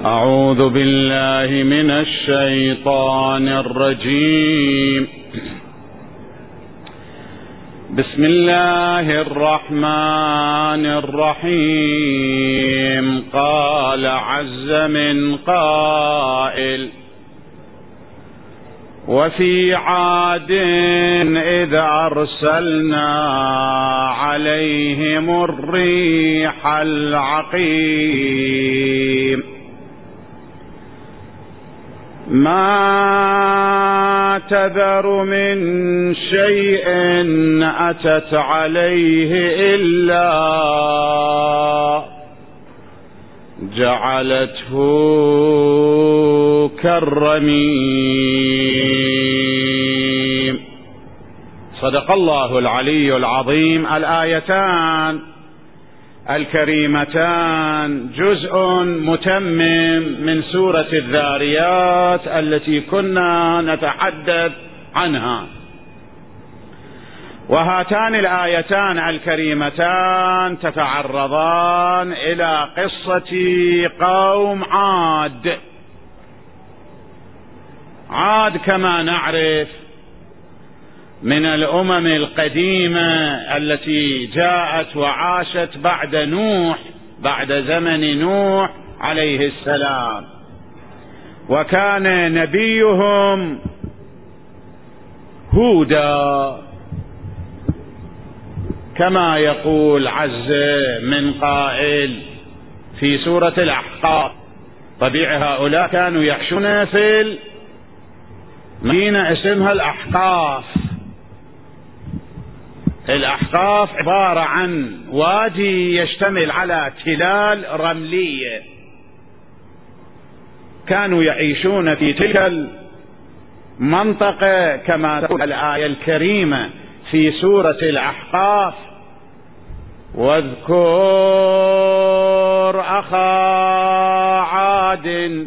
أعوذ بالله من الشيطان الرجيم. بسم الله الرحمن الرحيم. قال عز من قائل: وفي عاد إذ أرسلنا عليهم الريح العقيم ما تذر من شيء أتت عليه إلا جعلته كالرميم. صدق الله العلي العظيم. الآيتان الكريمتان جزء متمم من سورة الذاريات التي كنا نتحدث عنها، وهاتان الآيتان الكريمتان تتعرضان إلى قصة قوم عاد كما نعرف من الأمم القديمة التي جاءت وعاشت بعد نوح، بعد زمن نوح عليه السلام، وكان نبيهم هودا كما يقول عز من قائل في سورة الأحقاف. طبيعي هؤلاء كانوا يعيشون في مدينة اسمها الأحقاف. الأحقاف عبارة عن وادي يشتمل على تلال رملية، كانوا يعيشون في تلك المنطقة كما تقول الآية الكريمة في سورة الأحقاف: واذكر أخا عاد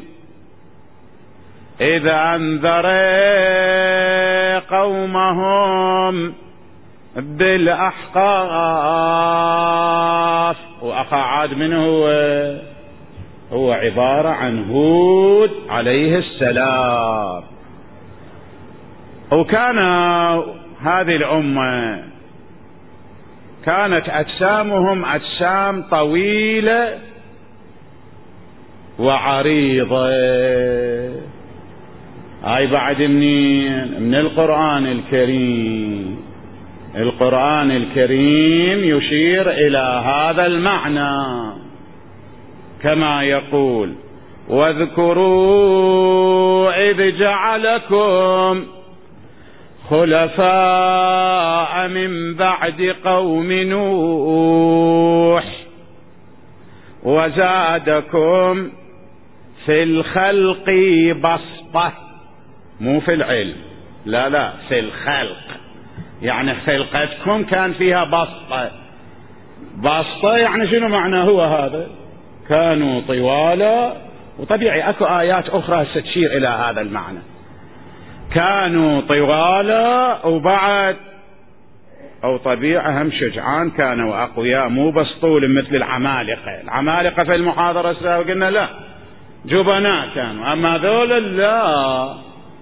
إذ أنذر قومهم بالأحقاف. وأخا عاد من هو عبارة عن هود عليه السلام. وكان هذه الأمة كانت أجسامهم أجسام طويلة وعريضة. هاي بعد من القرآن الكريم. القرآن الكريم يشير إلى هذا المعنى كما يقول: واذكروا إذ جعلكم خلفاء من بعد قوم نوح وزادكم في الخلق بسطة. مو في العلم، لا في الخلق، يعني خلقتكم كان فيها بسطة يعني شنو معنى هو هذا؟ كانوا طوالا، وطبيعي اكو آيات أخرى ستشير إلى هذا المعنى. كانوا طوالا وبعد أو طبيعة هم شجعان، كانوا أقوياء، مو بس طول مثل العمالقة في المحاضرة السابقة قلنا لا، جبناء كانوا، أما ذولا لا،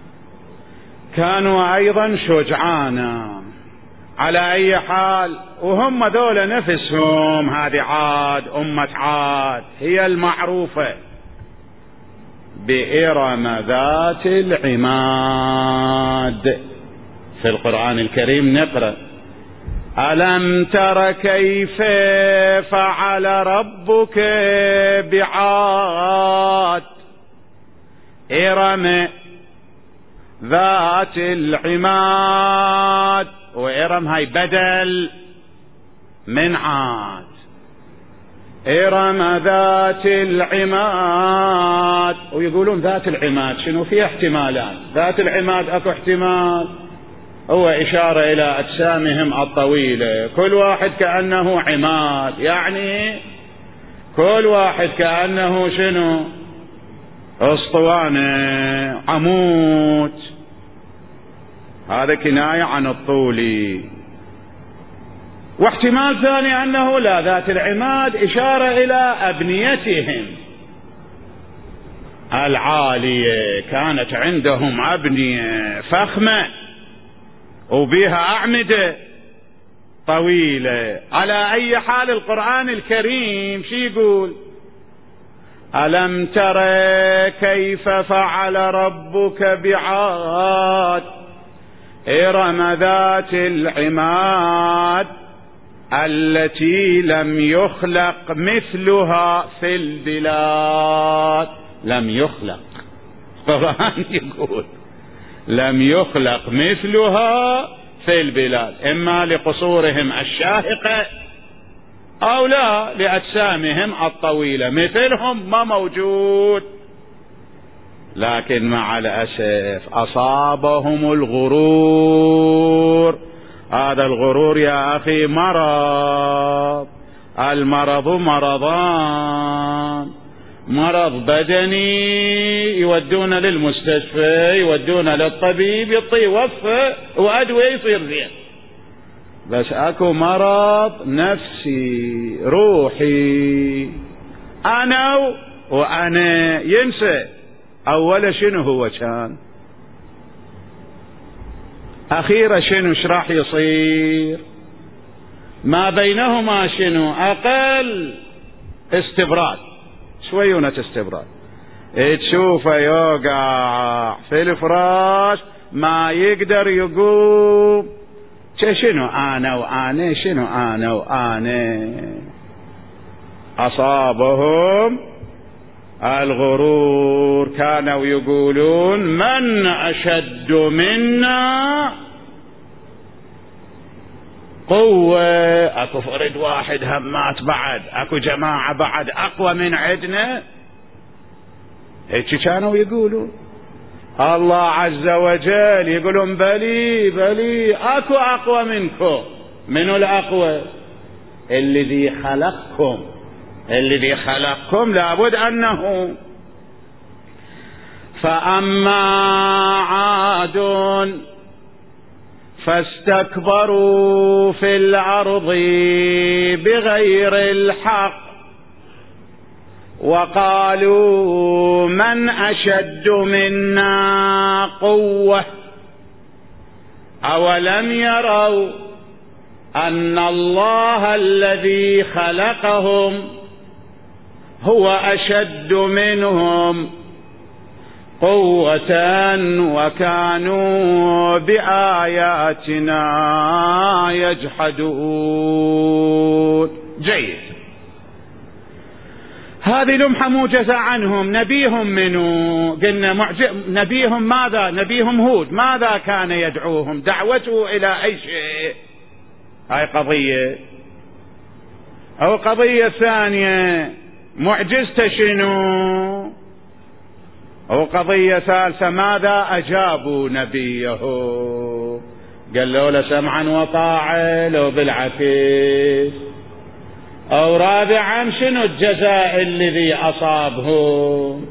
كانوا أيضا شجعانا. على أي حال، وهم ذولا نفسهم، هذه عاد، أمة عاد هي المعروفة بإرم ذات العماد. في القرآن الكريم نقرأ: ألم تر كيف فعل ربك بعاد إرم ذات العماد. وإرم هاي بدل من عاد. إرم ذات العماد. ويقولون ذات العماد شنو؟ فيها احتمالات. ذات العماد اكو احتمال هو إشارة إلى أجسامهم الطويلة، كل واحد كأنه عماد، يعني كل واحد كأنه شنو؟ أسطوانة، عمود. هذا كناية عن الطول. واحتمال ثاني أنه لا، ذات العماد إشارة إلى أبنيتهم، العالية كانت عندهم أبنية فخمة وبها أعمدة طويلة. على أي حال القرآن الكريم شي يقول؟ ألم تر كيف فعل ربك بعاد إرم ذات العماد التي لم يخلق مثلها في البلاد. لم يخلق، القرآن يقول لم يخلق مثلها في البلاد، إما لقصورهم الشاهقة أو لا لأجسامهم الطويلة، مثلهم ما موجود. لكن مع الأسف أصابهم الغرور. هذا الغرور يا أخي مرض. المرض مرضان: مرض بدني يودون للمستشفى، يودون للطبيب، يوفى وأدوية يصير زين. بس اكو مرض نفسي روحي، انا وانا ينسى اول شنو هو كان، اخيرا شنو راح يصير، ما بينهما شنو، اقل استبراد، شويونة استبراد. تشوفه يوقع في الفراش ما يقدر يقوم. شنو انا وانا، شنو انا وانا. اصابهم الغرور، كانوا يقولون من اشد منا قوة. اكو فرد واحد همات بعد، اكو جماعة بعد اقوى من عندنا. هيك كانوا يقولون. الله عز وجل يقولون بلي بلي اكو اقوى منكم. منو الاقوى؟ الذي خلقكم. الذي خلقكم لابد انه. فاما عاد فاستكبروا في الارض بغير الحق وقالوا من أشد منا قوة أولم يروا أن الله الذي خلقهم هو أشد منهم قوة وكانوا بآياتنا يجحدون. جيد، هذه لمحة موجزة عنهم. نبيهم منو؟ قلنا نبيهم ماذا؟ نبيهم هود ماذا كان يدعوهم؟ دعوته إلى أي شيء؟ هاي قضية. أو قضية ثانية، معجزته شنو؟ أو قضية ثالثة، ماذا أجابوا نبيه؟ قالوا له سمعا وطاعة لو بالعكس؟ أو رابعا، شنو الجزاء الذي أصابهم؟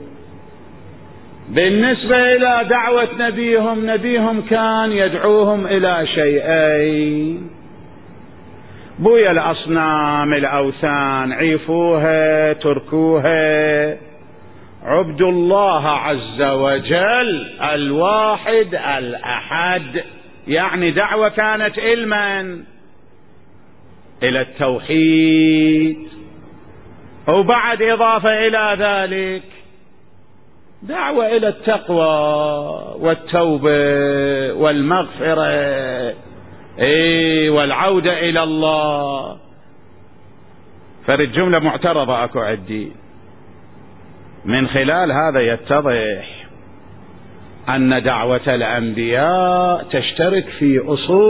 بالنسبة إلى دعوة نبيهم، نبيهم كان يدعوهم إلى شيئين: بويا الأصنام الأوثان عيفوها تركوها، عبدوا الله عز وجل الواحد الأحد. يعني دعوة كانت علما إلى التوحيد، وبعد إضافة إلى ذلك دعوة إلى التقوى والتوبة والمغفرة والعودة إلى الله. فالجملة معترضة أكو عندي. من خلال هذا يتضح أن دعوة الأنبياء تشترك في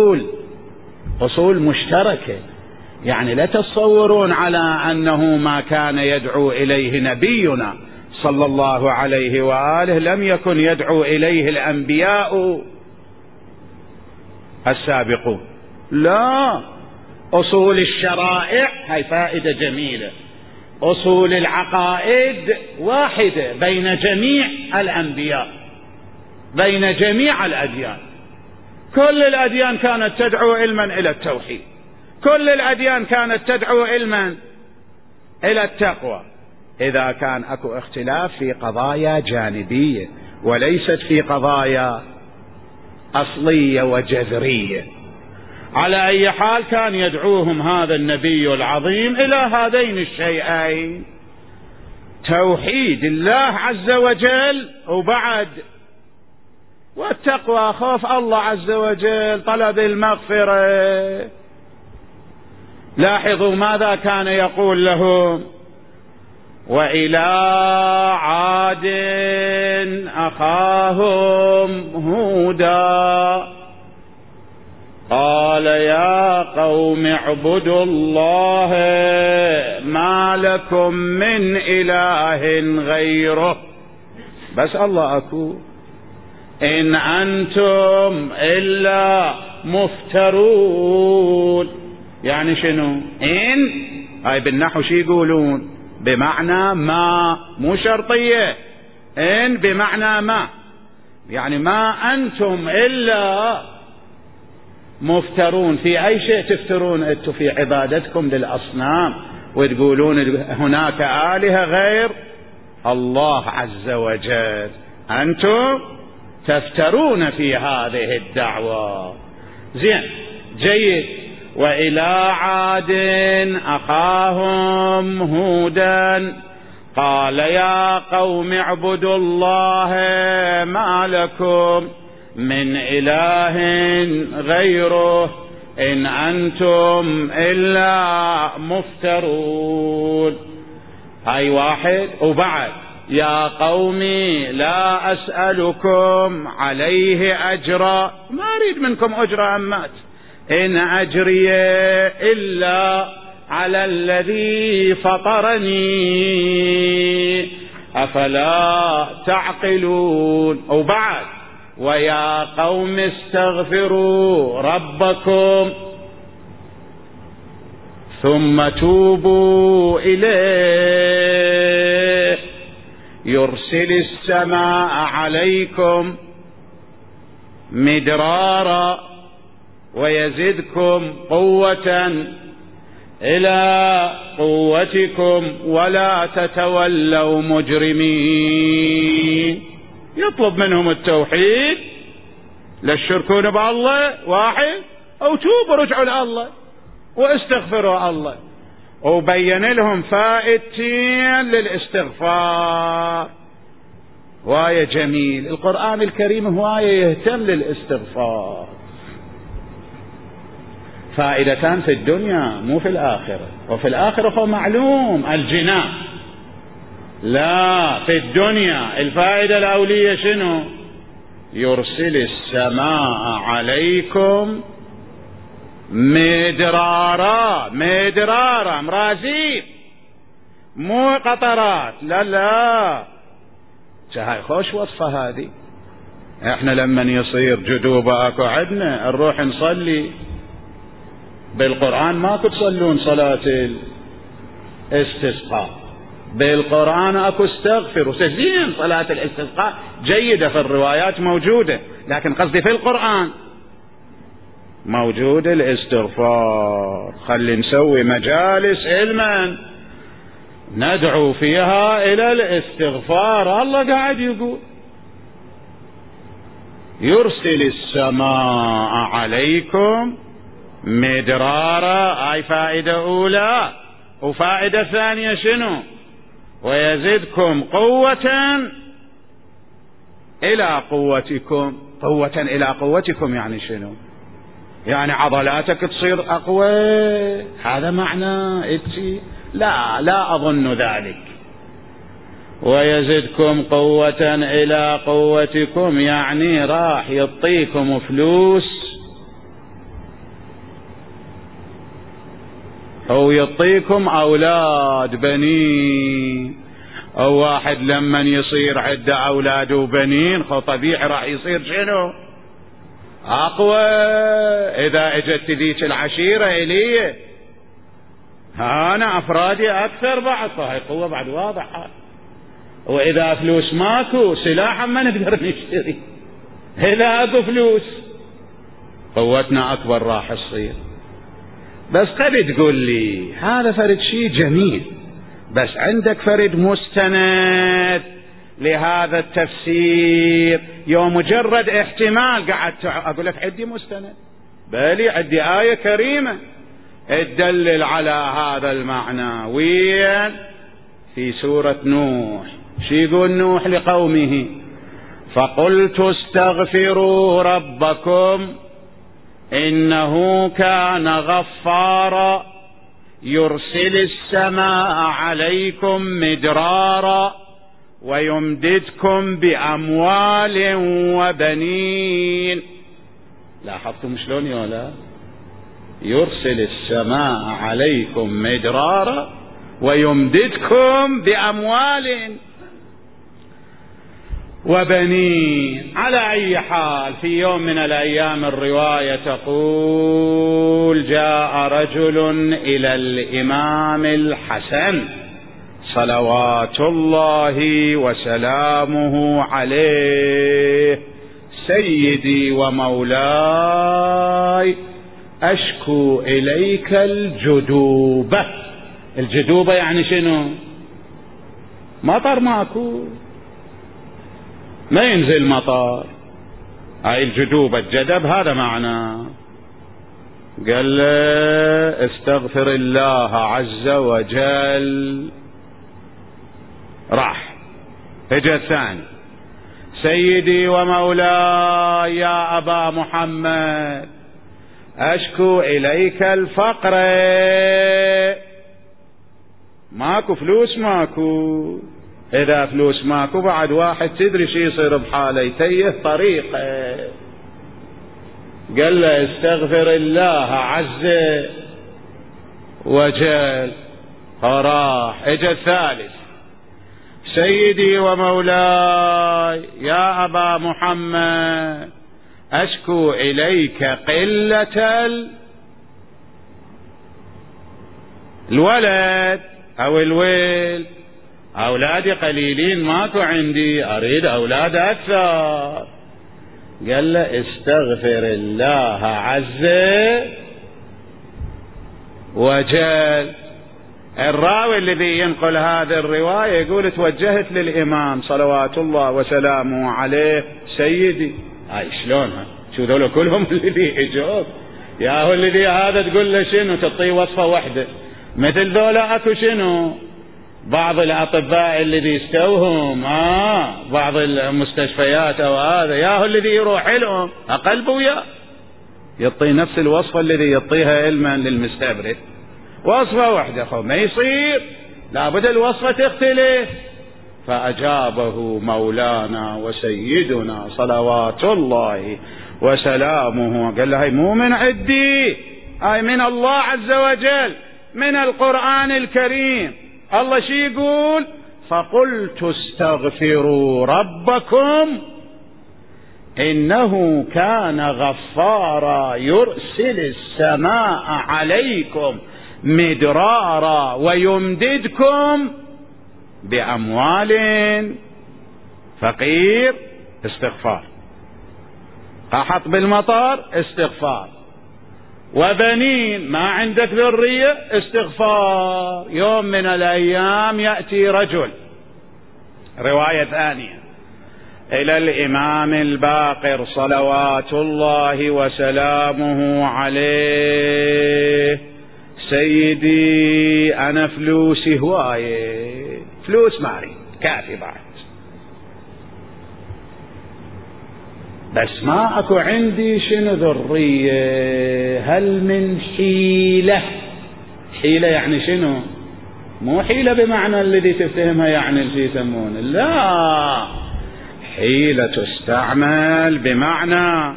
أصول مشتركة. يعني لا تتصورون على أنه ما كان يدعو إليه نبينا صلى الله عليه وآله لم يكن يدعو إليه الأنبياء السابقون. لا، أصول الشرائع هاي فائدة جميلة. أصول العقائد واحدة بين جميع الأنبياء، بين جميع الأديان. كل الأديان كانت تدعو علما إلى التوحيد، كل الأديان كانت تدعو علما إلى التقوى، إذا كان أكو اختلاف في قضايا جانبية وليست في قضايا أصلية وجذرية. على أي حال كان يدعوهم هذا النبي العظيم إلى هذين الشيئين: توحيد الله عز وجل، وبعد والتقوى، خوف الله عز وجل، طلب المغفرة. لاحظوا ماذا كان يقول لهم: وإلى عاد أخاهم هودا قال يا قوم اعبدوا الله ما لكم من إله غيره. بس الله أكو، إن أنتم إلا مفترون. يعني شنو؟ إن هاي بالنحو شي يقولون؟ بمعنى ما، مو شرطية. إن بمعنى ما، يعني ما أنتم إلا مفترون. في أي شيء تفترون أنتم؟ في عبادتكم للأصنام وتقولون هناك آلهة غير الله عز وجل، أنتم تفترون في هذه الدعوة. زين، جيد. وإلى عاد أخاهم هودا قال يا قوم اعبدوا الله ما لكم من إله غيره إن أنتم إلا مفترون. هاي واحد. وبعد يا قومي لا أسألكم عليه أجرا، ما أريد منكم أجر أمات، إن أجري إلا على الذي فطرني أفلا تعقلون. وبعد ويا قوم استغفروا ربكم ثم توبوا إليه يرسل السماء عليكم مدرارا ويزدكم قوة إلى قوتكم ولا تتولوا مجرمين. يطلب منهم التوحيد، لا تشركون بالله واحد، أو توبوا رجعوا لله واستغفروا الله، وبين لهم فائدتين للاستغفار. واية جميل، القرآن الكريم هواية يهتم للاستغفار. فائدتان في الدنيا مو في الآخرة، وفي الآخرة هو معلوم الجنان. لا، في الدنيا الفائدة الأولية شنو؟ يرسل السماء عليكم مدرارا، مدرارا مرازيب مو قطرات، لا لا، هاي خوش وصفة هذه. احنا لما يصير جدوبة اكو عدنا نروح نصلي، بالقرآن ما تصلون صلاة الاستسقاء، بالقرآن اكو استغفر وسجين. صلاة الاستسقاء جيدة في الروايات موجودة، لكن قصدي في القرآن موجود الاستغفار. خلي نسوي مجالس علما ندعو فيها إلى الاستغفار. الله قاعد يقول يرسل السماء عليكم مدرارا، هاي فائدة أولى. وفائدة ثانية شنو؟ ويزدكم قوة إلى قوتكم. قوة إلى قوتكم يعني شنو؟ يعني عضلاتك تصير أقوى، هذا معنى إتي؟ لا، لا أظن ذلك. ويزدكم قوة إلى قوتكم يعني راح يعطيكم فلوس أو يعطيكم أولاد بنين. أو واحد لمن يصير عنده أولاد وبنين خو طبيعي راح يصير شنو؟ أقوى. إذا اجت ذيك العشيرة إليه أنا أفرادي أكثر بعد، فهي قوة بعد واضحة. وإذا فلوس ماكو سلاحا ما نقدر نشتري، إذا أكو فلوس قوتنا أكبر راح تصير. بس قد تقول لي هذا فرد شيء جميل، بس عندك فرد مستند لهذا التفسير، يوم مجرد احتمال قعدت أقول لك عندي مستند، بل عندي آية كريمة تدلل على هذا المعنى. وين؟ في سورة نوح. شو يقول نوح لقومه؟ فقلت استغفروا ربكم إنه كان غفارا يرسل السماء عليكم مدرارا ويمددكم بأموال وبنين. لاحظتم شلون يولا؟ يرسل السماء عليكم مدرارا ويمددكم بأموال وبنين. على أي حال، في يوم من الأيام الرواية تقول جاء رجل إلى الإمام الحسن صلوات الله وسلامه عليه: سيدي ومولاي أشكو إليك الجدوبة. الجدوبة يعني شنو؟ مطر ماكو، ما ينزل مطر، هاي الجدوبة الجدب هذا معناه. قال له استغفر الله عز وجل. راح اجى الثاني: سيدي ومولاي يا أبا محمد أشكو إليك الفقر. ماكو فلوس، ماكو. إذا فلوس ماكو بعد واحد تدري شي يصير بحاله، يتيه طريقه. قال له استغفر الله عز وجل. راح اجى الثالث: سيدي ومولاي يا أبا محمد أشكو إليك قلة الولد أو الولد، أولادي قليلين ماكو عندي، أريد أولاد أكثر. قال له استغفر الله عز وجل. الراوي الذي ينقل هذه الرواية يقول توجهت للإمام صلوات الله وسلامه عليه: سيدي. هاي شلونها؟ شو ذولا كلهم الذي اجوب؟ يا هو الذي هذا تقول له شنو؟ تعطيه وصفة واحدة مثل ذولا. اكو شنو؟ بعض الأطباء الذي يستوهم بعض المستشفيات أو هذا، يا هو الذي يروح لهم أقل بويا يعطي نفس الوصفة الذي يعطيها علما للمستبرد، وصفة واحدة. خو ما يصير، لابد الوصفة تختلف. فأجابه مولانا وسيدنا صلوات الله وسلامه، قال له هاي مو من عندي، هاي من الله عز وجل، من القرآن الكريم. الله شي يقول؟ فقلت استغفروا ربكم إنه كان غفارا يرسل السماء عليكم مدرارا ويمددكم بأموال. فقير استغفار، قحط بالمطر استغفار، وبنين ما عندك ذرية استغفار. يوم من الأيام يأتي رجل، رواية ثانية، إلى الإمام الباقر صلوات الله وسلامه عليه: سيدي أنا فلوسي هواية، فلوس ما أريد، كافي بعد، بس ما أكو عندي شنو ذرية، هل من حيلة؟ حيلة يعني شنو؟ مو حيلة بمعنى الذي تفتهمها يعني اللي يسمونه، لا، حيلة تستعمل بمعنى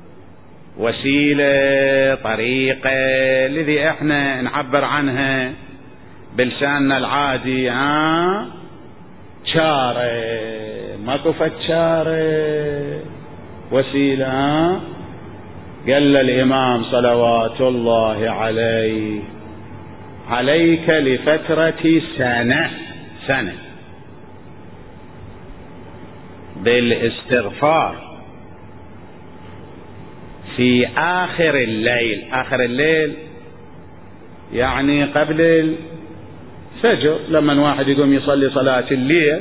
وسيلة، طريقة، الذي احنا نعبر عنها بلساننا العادي شارة، ماكو فد شارة، وسيلة. قال الإمام صلوات الله عليه: عليك لفترة سنة بالاستغفار في آخر الليل. آخر الليل يعني قبل فجر لما واحد يقوم يصلي صلاة الليل،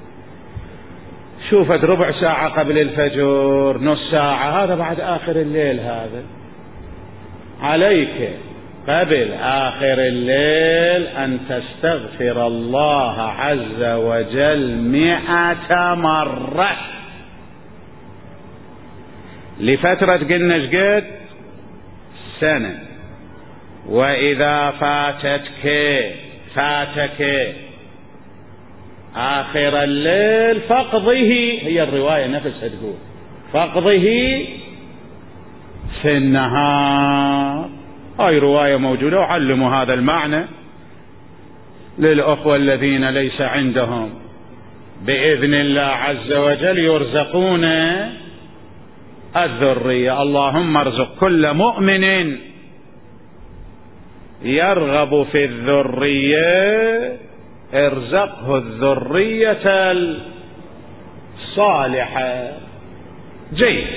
شوفت ربع ساعة قبل الفجر، نص ساعة، هذا بعد آخر الليل. هذا عليك قبل آخر الليل أن تستغفر الله عز وجل 100 مرة لفترة قلنا شقد سنة. وإذا فاتك آخر الليل فقضه، هي الرواية نفسها تقول فقضه في النهار. هاي رواية موجودة، وعلموا هذا المعنى للأخوة الذين ليس عندهم بإذن الله عز وجل يرزقون الذرية. اللهم ارزق كل مؤمن يرغب في الذرية، ارزقه الذرية الصالحة. جيد.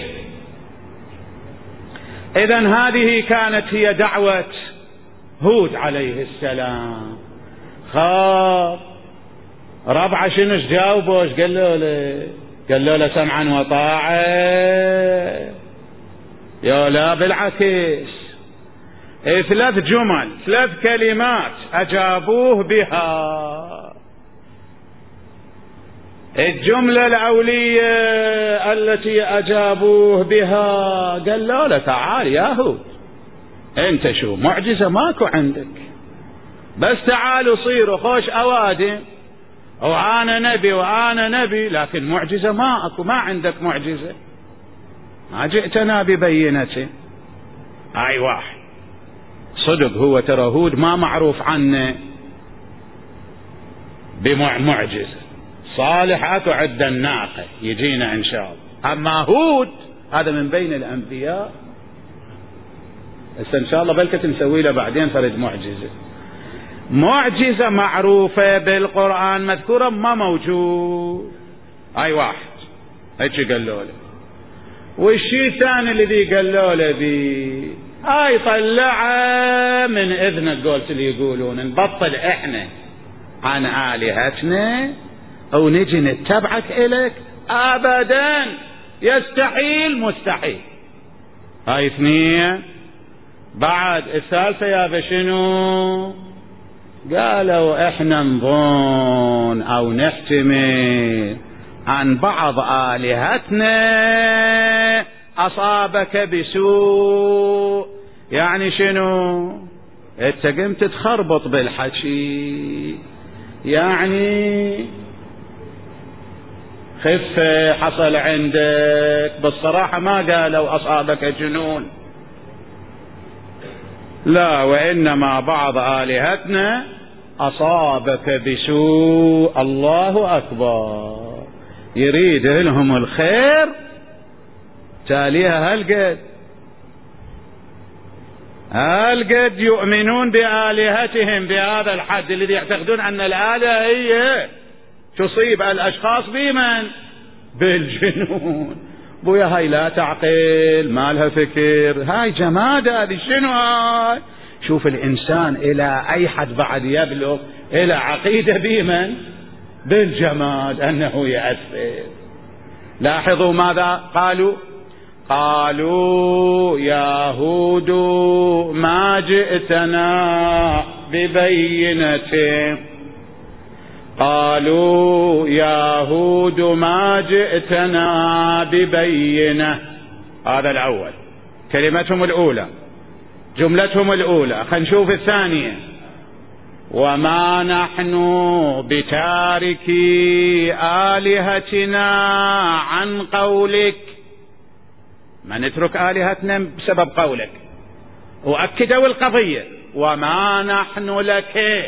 إذن هذه كانت هي دعوة هود عليه السلام. خاب ربعة شنوش جاوبوا؟ ايش قالوا له سمعا وطاعة. يا لا بالعكس، 3 جمل 3 كلمات أجابوه بها. الجملة الأولية التي أجابوه بها قال له تعال يا هود، انت شو معجزة ماكو عندك، بس تعالوا صيروا خوش أوادم، وأنا نبي لكن معجزة ماكو، ما عندك معجزة، ما جئتنا ببينة. هاي واحد صدق، هو ترى هود ما معروف عنه بمعجزة. صالح أكو عد الناقة يجينا إن شاء الله، أما هود هذا من بين الأنبياء. إن شاء الله بلكة نسوي له بعدين فرد معجزة معروفة بالقرآن مذكورة ما موجود. هاي واحد هيك قالوا له. والشيء الثاني الذي قالوا له بي هاي طلعه من إذنك، قلت اللي يقولون نبطل إحنا عن آلهتنا أو نجي نتبعك إليك، أبدا يستحيل مستحيل. هاي 2. بعد الثالثة يا بشنو؟ قالوا إحنا نظن أو نحتمل عن بعض آلهتنا أصابك بسوء. يعني شنو؟ انت قمت تخربط بالحكي، يعني خفة حصل عندك. بالصراحة ما قالوا أصابك جنون، لا، وإنما بعض آلهتنا أصابك بسوء. الله أكبر، يريد لهم الخير تاليها هالقد يؤمنون بآلهتهم بهذا الحد الذي يعتقدون أن الآلهة هي تصيب الأشخاص بمن؟ بالجنون. بويا هاي لا تعقل، ما لها فكر، هاي جماد. هذه شنو هاي؟ شوف الإنسان إلى أي حد بعد يبلغ إلى عقيدة بمن؟ بالجماد أنه يأثر. لاحظوا ماذا قالوا؟ قالوا يا هود ما جئتنا ببينة. قالوا يا هود ما جئتنا ببينة. هذا الأول، كلمتهم الأولى، جملتهم الأولى. خلينا نشوف الثانية. وما نحن بتاركي آلهتنا عن قولك، ما نترك آلهتنا بسبب قولك. وأكدوا القضية، وما نحن لك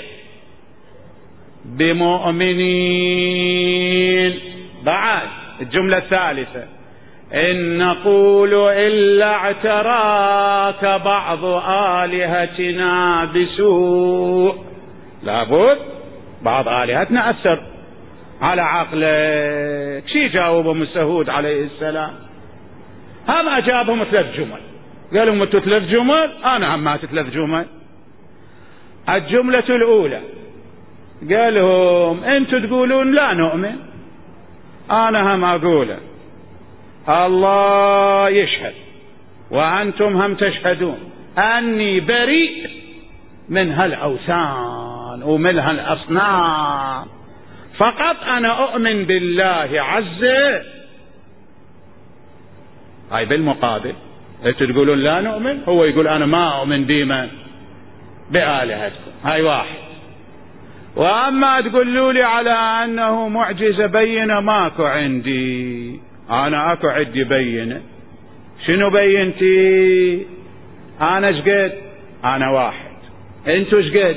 بمؤمنين. بعد الجملة الثالثة، إن نقول إلا اعتراك بعض آلهتنا بسوء. لابد بعض آلهتنا أثر على عقلك. شي جاوبهم السهود عليه السلام؟ هم أجابهم 3 جمل. قالوا متوا 3 جمل، أنا هم مات 3 جمل. الجملة الأولى قالهم انتم تقولون لا نؤمن، انا هم اقوله، الله يشهد وانتم هم تشهدون اني بريء من هالاوثان ومن هالاصنام، فقط انا اؤمن بالله عز. هاي بالمقابل انتم تقولون لا نؤمن، هو يقول انا ما اؤمن بمن؟ بآلهتكم. هاي واحد. واما تقولوا لي على انه معجزة بينة، ماكو عندي، انا اكو عندي بينة. شنو بينتي؟ انا شقد؟ انا واحد. انتو شقد؟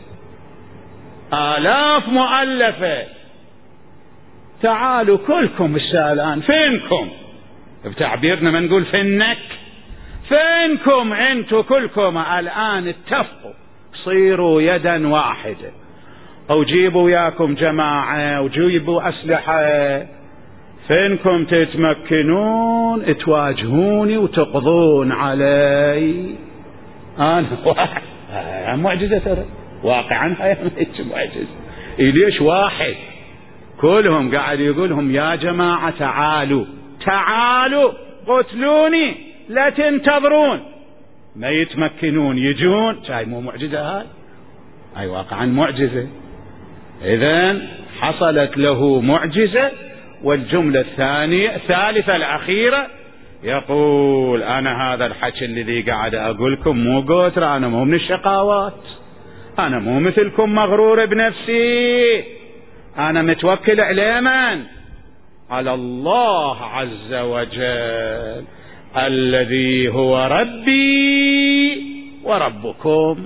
آلاف مؤلفة. تعالوا كلكم الآن، فينكم؟ بتعبيرنا ما نقول فينك، فينكم انتو كلكم الآن؟ اتفقوا، صيروا يدا واحدة، او جيبوا وياكم جماعة وجيبوا أسلحة. فينكم تتمكنون تواجهوني وتقضون علي؟ انا واحد. معجزة ترى، واقعا هاي معجزة. ليش واحد؟ كلهم قاعد يقولهم يا جماعة تعالوا تعالوا قتلوني، لا تنتظرون. ما يتمكنون يجون. شاي مو معجزة هاي واقعا معجزة. إذن حصلت له معجزة. والجملة الثالثة الأخيرة يقول أنا هذا الحكي الذي قاعد أقولكم مو قوتر، أنا مو من الشقاوات، أنا مو مثلكم مغرور بنفسي، أنا متوكل على من؟ على الله عز وجل الذي هو ربي وربكم.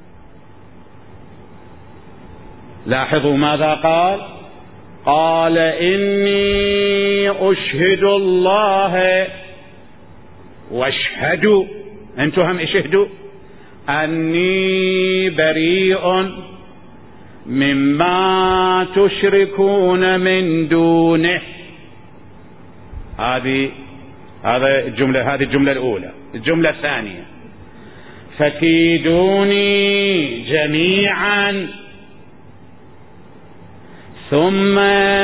لاحظوا ماذا قال؟ قال إني أشهد الله واشهدوا، أنتم هم اشهدوا، أني بريء مما تشركون من دونه. هذه الجملة الأولى. الجملة الثانية فكيدوني جميعا ثم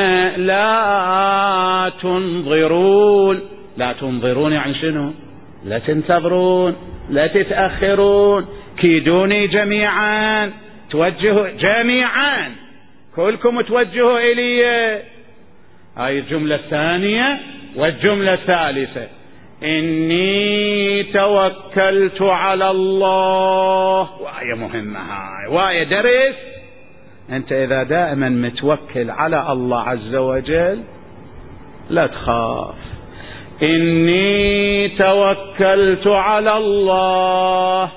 لا تنظرون. لا تنظرون يعني شنو؟ لا تنتظرون، لا تتأخرون. كيدوني جميعا، توجهوا جميعا، كلكم توجهوا إلي. هاي الجملة الثانية. والجملة الثالثة إني توكلت على الله. وآية مهمة هاي، وآية درس. أنت إذا دائما متوكل على الله عز وجل لا تخاف. إني توكلت على الله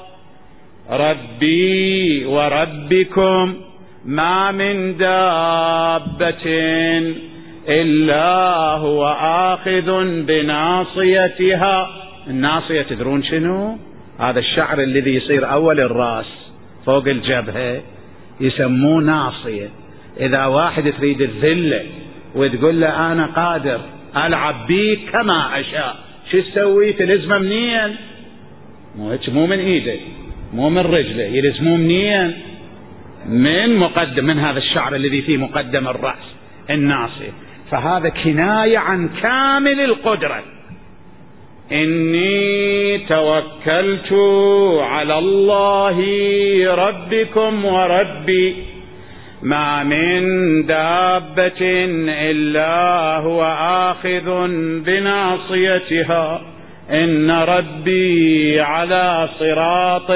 ربي وربكم ما من دابة إلا هو آخذ بناصيتها. الناصية تدرون شنو؟ هذا الشعر الذي يصير أول الرأس فوق الجبهة يسموه ناصية. إذا واحد تريد الذلة وتقول له أنا قادر ألعب بيك كما أشاء، شو تسوي؟ تلزمه منين؟ مو من إيده، مو من رجله، يلزموه منين؟ من هذا الشعر الذي فيه مقدم الرأس، الناصية. فهذا كناية عن كامل القدرة. إني توكلت على الله ربكم وربي ما من دابة إلا هو آخذ بناصيتها إن ربي على صراط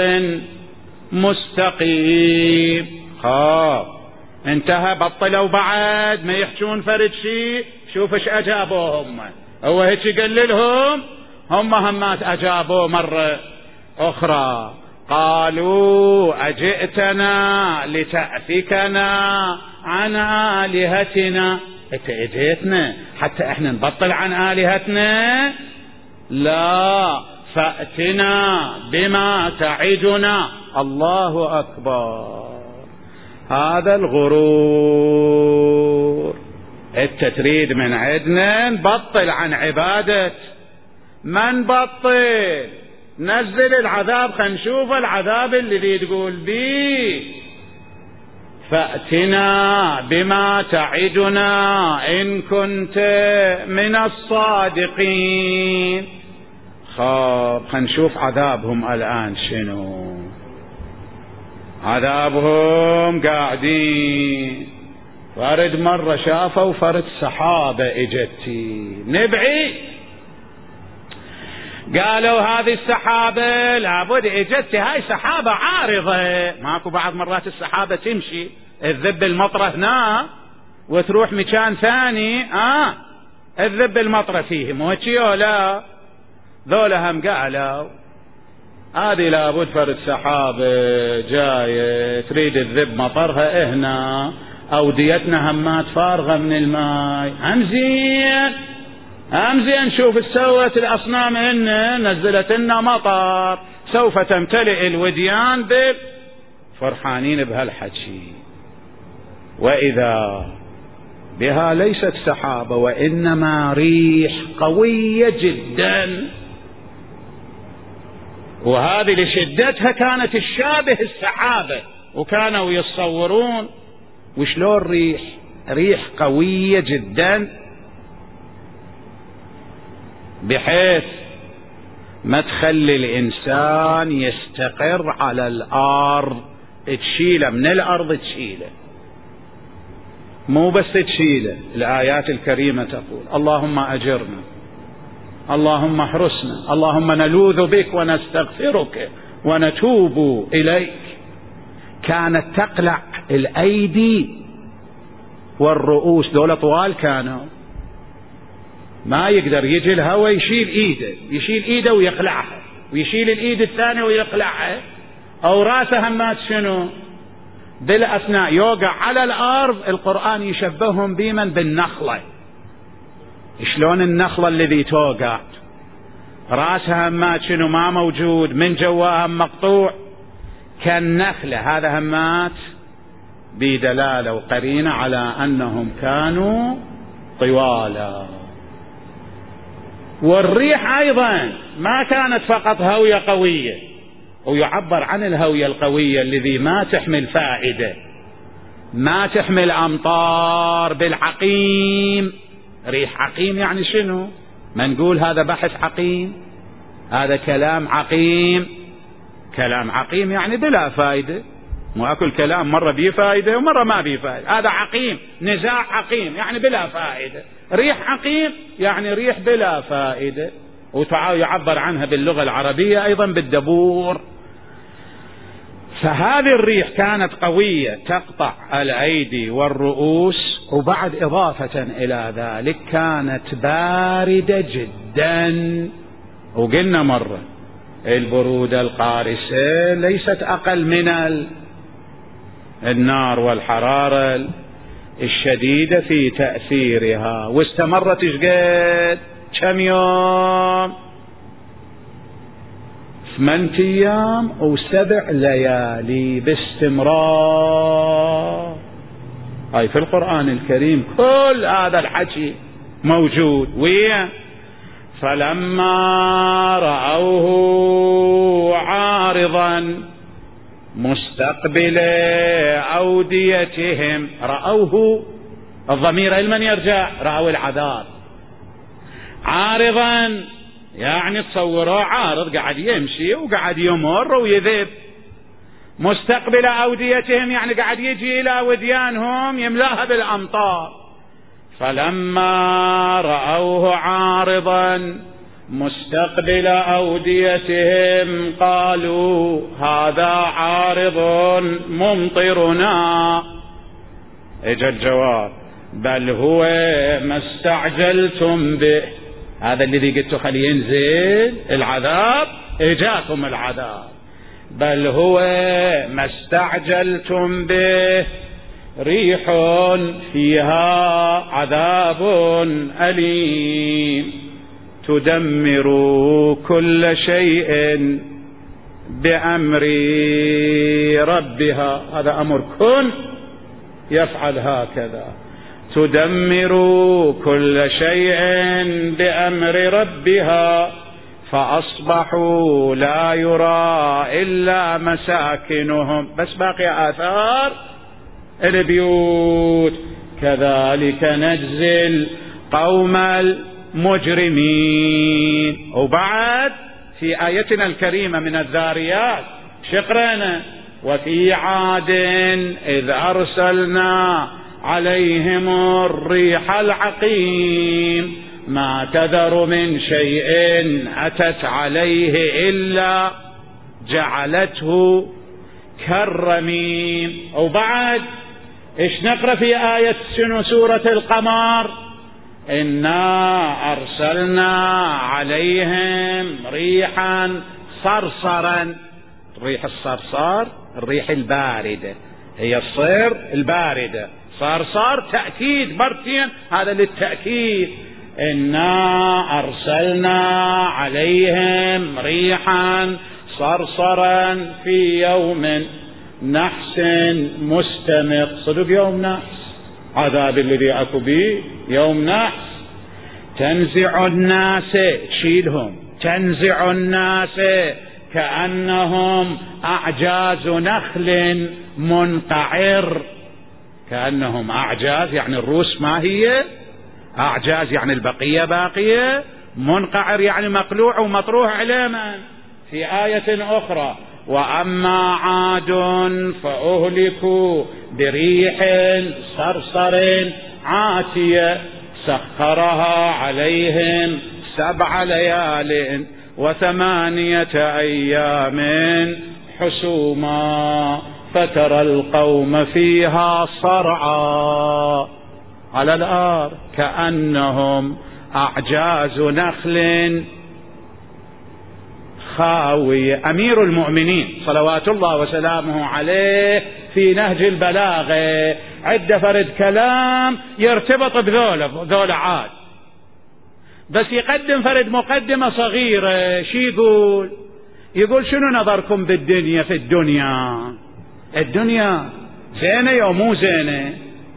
مستقيم. انتهى، بطلوا بعد ما يحجون فرد شيء. شوف ايش اجابوهم. هو هيك قال لهم، هم همات اجابوا مرة اخرى. قالوا اجئتنا لتأفكنا عن آلهتنا. انت اجيتنا حتى احنا نبطل عن آلهتنا؟ لا، فأتنا بما تعدنا. الله أكبر. هذا الغرور. انت تريد من عندنا نبطل عن عبادة، ما نبطل، نزل العذاب، خلينا نشوف العذاب الذي تقول بيه. فأتنا بما تعدنا إن كنت من الصادقين. خنشوف عذابهم الآن شنو. عذابهم قاعدين فرد مرة شافوا فرد سحابة اجتي نبعي، قالوا هذه السحابة لابد اجتي، هاي سحابة عارضة. ماكو بعض مرات السحابة تمشي تذب المطرة هنا وتروح مكان ثاني تذب المطرة فيه، مو هيك ولا؟ ذولا هم قالوا هذه لابد فرد سحابة جاية تريد تذب مطرها هنا، أوديتنا همات فارغة من الماء. هم زين شوف سوت الأصنام إن نزلت لنا مطر، سوف تمتلئ الوديان فرحانين بهالحكي. وإذا بها ليست سحابة وإنما ريح قوية جدا، وهذه لشدتها كانت الشابه السحابة، وكانوا يتصورون وشلون ريح قوية جدا بحيث ما تخلي الإنسان يستقر على الأرض، تشيله من الأرض، تشيله مو بس تشيله. الآيات الكريمة تقول اللهم أجرنا، اللهم احرسنا، اللهم نلوذ بك ونستغفرك ونتوب إليك. كانت تقلع الأيدي والرؤوس، دولة طوال كانوا، ما يقدر يجي الهوى يشيل ايده ويقلعها، ويشيل الايد الثانية ويقلعها، او راسه همات شنو بالاثناء يوقع على الارض. القرآن يشبههم بمن بالنخلة، شلون النخلة الذي توقع راسها همات شنو ما موجود، من جواها مقطوع كالنخلة. هذا همات بدلالة وقرينة على أنهم كانوا طوالا. والريح أيضا ما كانت فقط هوية قوية، ويعبر عن الهوية القوية الذي ما تحمل فائدة، ما تحمل أمطار بالعقيم. ريح عقيم يعني شنو؟ ما نقول هذا بحث عقيم، هذا كلام عقيم. كلام عقيم يعني بلا فائدة، مو أكل كلام مرة بيه فائدة ومرة ما بيه فائدة. هذا عقيم، نزاع عقيم يعني بلا فائدة. ريح عقيم يعني ريح بلا فائدة، ويعبر عنها باللغة العربية أيضا بالدبور. فهذه الريح كانت قوية تقطع الأيدي والرؤوس، وبعد إضافة إلى ذلك كانت باردة جدا. وقلنا مرة البرودة القارسة ليست أقل من النار والحرارة الشديدة في تأثيرها. واستمرت قد كم يوم؟ 8 أيام و7 ليالي باستمرار. هاي في القرآن الكريم كل هذا الحكي موجود. ويا فلما رأوه عارضا مستقبل أوديتهم، رأوه الضمير لمن يرجع؟ رأوا العذاب. عارضا يعني تصوروا عارض قاعد يمشي وقاعد يمر ويذب. مستقبل أوديتهم يعني قاعد يجي إلى وديانهم يملاها بالأمطار. فلما رأوه عارضا مستقبل أوديتهم قالوا هذا عارض ممطرنا. اجى الجواب بل هو ما استعجلتم به. هذا الذي قلت خليه ينزل العذاب، اجاكم العذاب. بل هو ما استعجلتم به ريح فيها عذاب أليم تدمر كل شيء بأمر ربها. هذا أمر كن يفعل هكذا. تدمر كل شيء بأمر ربها فأصبحوا لا يرى إلا مساكنهم. بس باقي آثار البيوت. كذلك نجزي القوم المجرمين. وبعد في آيتنا الكريمة من الذاريات شقرنا: وفي عاد إذ أرسلنا عليهم الريح العقيم ما تذر من شيء أتت عليه إلا جعلته كالرميم. وبعد إيش نقرأ في آية سورة القمر: إنا أرسلنا عليهم ريحا صرصرا. الريح الصرصار الريح الباردة، هي الصير الباردة، صرصار تأكيد مرتين، هذا للتأكيد. إنا أرسلنا عليهم ريحا صرصرا في يوم نحس مستمر. صدق يوم نحس، عذاب الذي أكو به يوم نحس. تنزع الناس، تشيلهم، تنزع الناس كأنهم أعجاز نخل منقعر. كأنهم أعجاز يعني الروس ما هي، أعجاز يعني البقية باقية، منقعر يعني مقلوع ومطروح عليما. في آية أخرى: وأما عاد فأهلكوا بريح صرصر عاتية سخرها عليهم 7 ليال و8 أيام حسوما فترى القوم فيها صرعى على الأرض كأنهم أعجاز نخل خاوية. أمير المؤمنين صلوات الله وسلامه عليه في نهج البلاغة عد فرد كلام يرتبط بذول عاد، بس يقدم فرد مقدمة صغيرة. شي يقول شنو نظركم بالدنيا؟ في الدنيا زينة يا مو زينة؟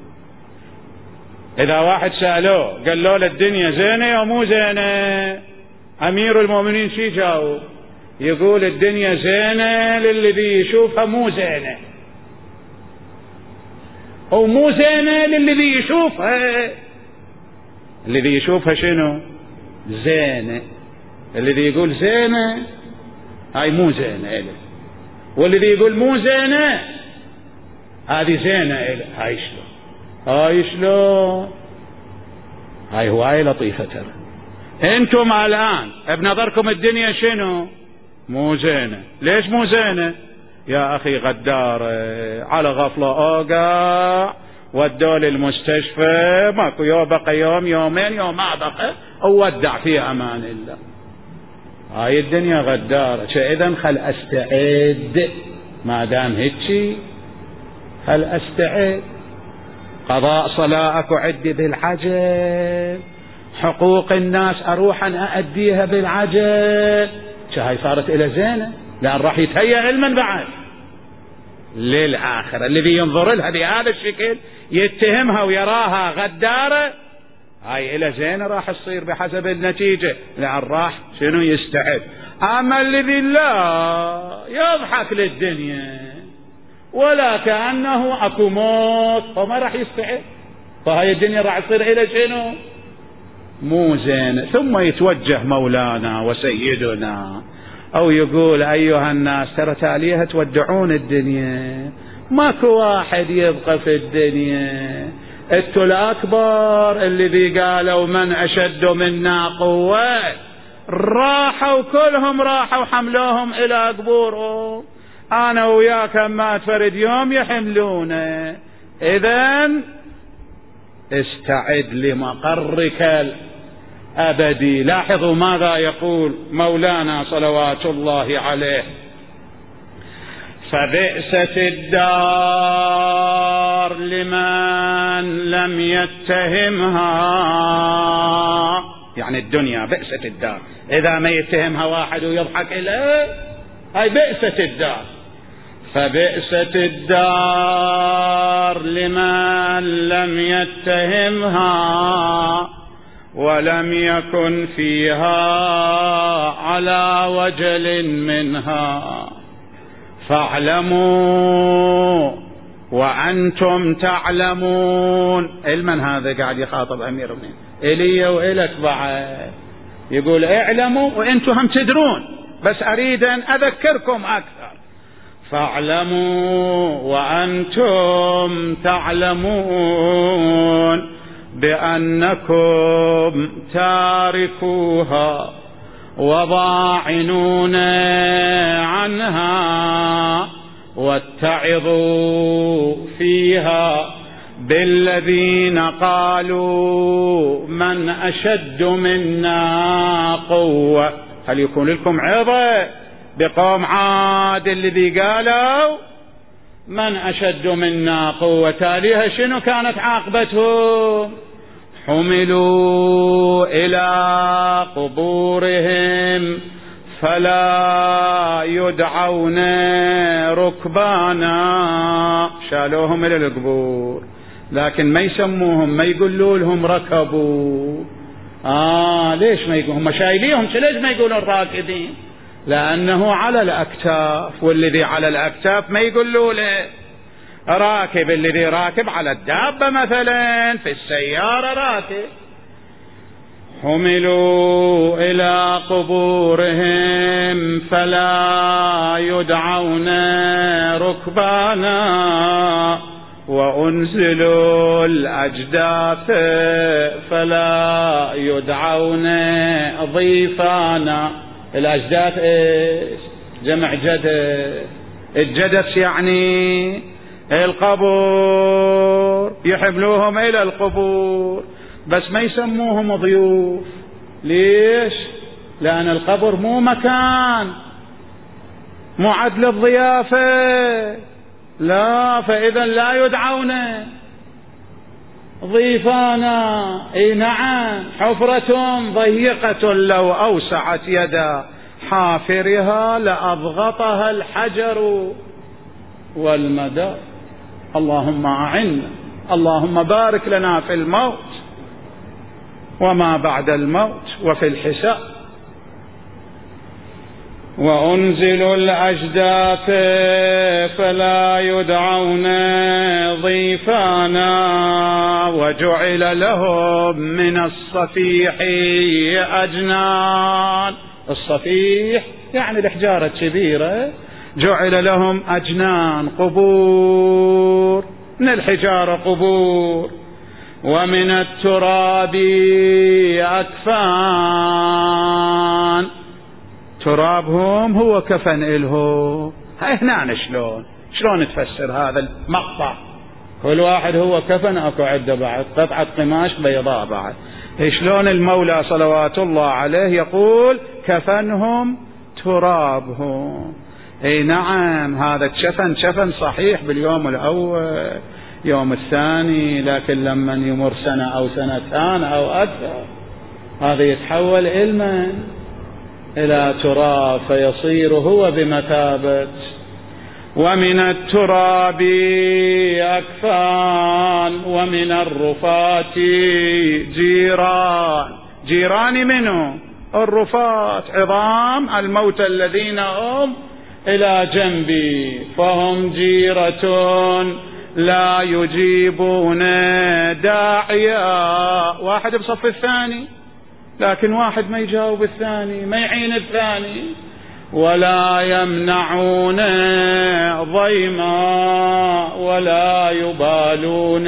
إذا واحد سألوه قال له الدنيا زينة يا مو زينة، أمير المؤمنين شي جاوب؟ يقول الدنيا زينة للذي يشوفها مو زينة، أو مو زينة للذي يشوفها. الذي يشوفها شنو؟ زينة. الذي يقول زينة هاي مو زينة إله، والذي يقول مو زينة هذه زينة إله. هاي شلون؟ هاي هواية لطيفة ترى. انتم الآن بنظركم الدنيا شنو؟ مو زينة. ليش مو زينة؟ يا أخي غدارة، على غفلة أوقع ودوا للمستشفى، ماكو يوم بقى يوم يومين يوم ما بقى وودع في أمان الله. هاي الدنيا غدارة. إذن خل أستعد، ما دام هيك خل أستعد. قضاء صلاة أكو عدي بالعجل، حقوق الناس أروح أن أأديها بالعجل. هاي صارت إلى زينة، لأن راح يتهيأ علما بعد للآخرة. الذي ينظر لها بهذا الشكل يتهمها ويراها غدارة، هاي إلى زينة راح تصير بحسب النتيجة، لأن راح شنو يستعد. أما الذي لا يضحك للدنيا ولا كأنه أكو موت فما راح يستعد، فهاي الدنيا راح تصير إلى شنو؟ مو زين. ثم يتوجه مولانا وسيدنا أو يقول أيها الناس ترى تاليها تودعون الدنيا، ماكو واحد يبقى في الدنيا. انتوا الأكبر الذي قالوا من أشد منا قوة راحوا كلهم، راحوا حملوهم إلى قبورهم. أنا وياك ما تفرد يوم يحملونه. إذن استعد لمقرك الأبدي. لاحظوا ماذا يقول مولانا صلوات الله عليه: فبئست الدار لمن لم يتهمها. يعني الدنيا بئست الدار، إذا ما يتهمها واحد ويضحك إليه هاي بئست الدار. فبئست الدار لمن لم يتهمها ولم يكن فيها على وجل منها. فاعلموا وأنتم تعلمون. المن هذا قاعد يخاطب أمير المؤمنين؟ إلي وإلك بعد، يقول اعلموا وأنتم هم تدرون، بس أريد أن أذكركم أكثر. فاعلموا وأنتم تعلمون بأنكم تاركوها وضاعنون عنها، واتعظوا فيها بالذين قالوا من أشد منا قوة. هل يكون لكم عظة بقوم عاد الذي قالوا من أشد منا قوة؟ تاليها شنو كانت عاقبتهم؟ حملوا إلى قبورهم فلا يدعون ركبانا. شالوهم إلى القبور، لكن ما يسموهم، ما يقولوا لهم ركبوا. ليش ما يقولون؟ هم شايليهم، ليش ما يقولون راكبين؟ لأنه على الأكتاف، والذي على الأكتاف ما يقولوا له راكب. الذي راكب على الدابة مثلا في السيارة راكب. حملوا إلى قبورهم فلا يدعون ركبانا، وأنزلوا الأجداث فلا يدعون ضيفانا. الأجداث إيش؟ جمع جدث. الجدث يعني القبور، يحملوهم إلى القبور بس ما يسموهم ضيوف. ليش؟ لأن القبر مو مكان معد للضيافة، لا، فإذا لا يدعون ضيفانا. اي نعم، حفرة ضيقة لو أوسعت يد حافرها لأضغطها الحجر والمدى. اللهم أعنا، اللهم بارك لنا في الموت وما بعد الموت وفي الحساب. وأنزلوا الأجداث فلا يدعون ضيفانا، وجعل لهم من الصفيح أجنان. الصفيح يعني الحجارة الكبيرة، جعل لهم أجنان، قبور من الحجارة، قبور. ومن التراب أكفان. ترابهم هو كفن إلهم. هنا شلون تفسر هذا المقطع؟ كل واحد هو كفن، اكو عده بعد قطعة قماش بيضاء بعد. شلون المولى صلوات الله عليه يقول كفنهم ترابهم؟ اي نعم، هذا شفن صحيح باليوم الأول، يوم الثاني، لكن لما يمر سنة أو سنتان أو أكثر هذا يتحول إلى تراب، فيصير هو بمثابة. ومن التراب أكفان ومن الرفات جيران منه الرفات، عظام الموتى الذين هم إلى جنبي، فهم جيرة لا يجيبون داعيا. واحد بصف الثاني، لكن واحد ما يجاوب الثاني، ما يعين الثاني. ولا يمنعون ضيما ولا يبالون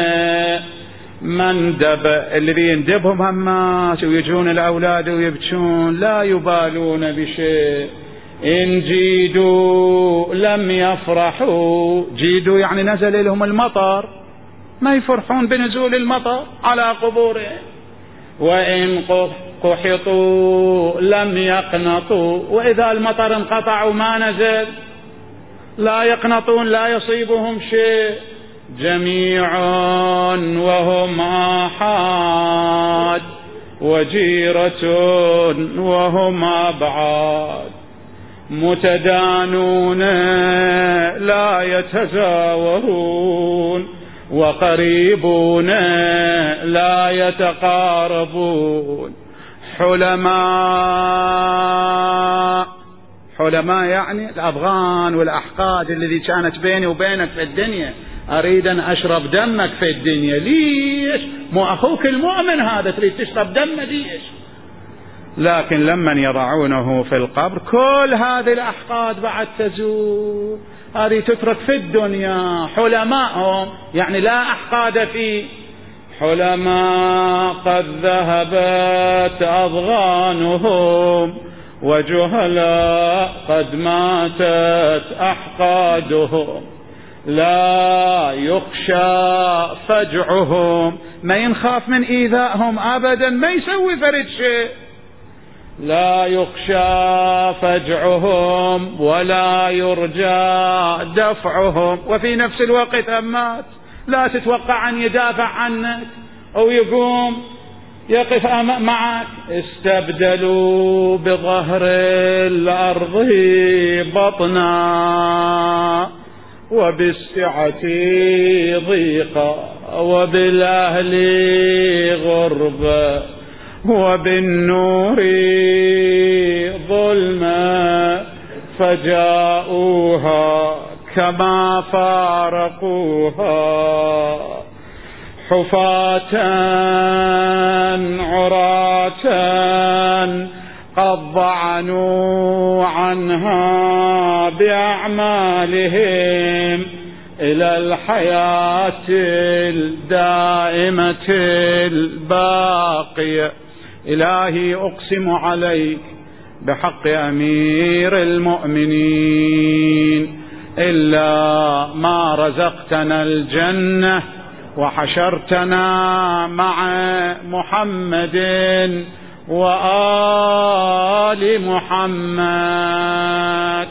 مندب. الذي يندبهم همات ويجون الأولاد ويبكون، لا يبالون بشيء. إن جيدوا لم يفرحوا. جيدوا يعني نزل لهم المطر، ما يفرحون بنزول المطر على قبورهم. وإن قحطوا لم يقنطوا. وإذا المطر انقطع وما نزل لا يقنطون، لا يصيبهم شيء. جميع وهم آحاد وجيرة وهم أبعاد، متدانون لا يتزاورون، وقريبون لا يتقاربون. حلماء يعني الأضغان والأحقاد الذي كانت بيني وبينك في الدنيا، أريد أن أشرب دمك في الدنيا. ليش؟ مو أخوك المؤمن هذا تريد تشرب دمه؟ ليش؟ لكن لمن يضعونه في القبر كل هذه الأحقاد بعد تزول، هذه تترك في الدنيا. حلماءهم يعني لا أحقاد فيه، حلماء قد ذهبت أضغانهم، وجهلاء قد ماتت أحقادهم. لا يخشى فجعهم، ما ينخاف من إيذائهم أبدا، ما يسوي فرد شيء. لا يخشى فجعهم ولا يرجى دفعهم، وفي نفس الوقت أمات لا تتوقع أن يدافع عنك أو يقوم يقف معك. استبدلوا بظهر الأرض بطنا، وبالسعة ضيقا، وبالأهل غربة، وبالنور ظلما، فجاءوها كما فارقوها، حفاة عراة قد ضعنوا عنها بأعمالهم إلى الحياة الدائمة الباقية. إلهي أقسم عليك بحق أمير المؤمنين، إلا ما رزقتنا الجنة وحشرتنا مع محمد وآل محمد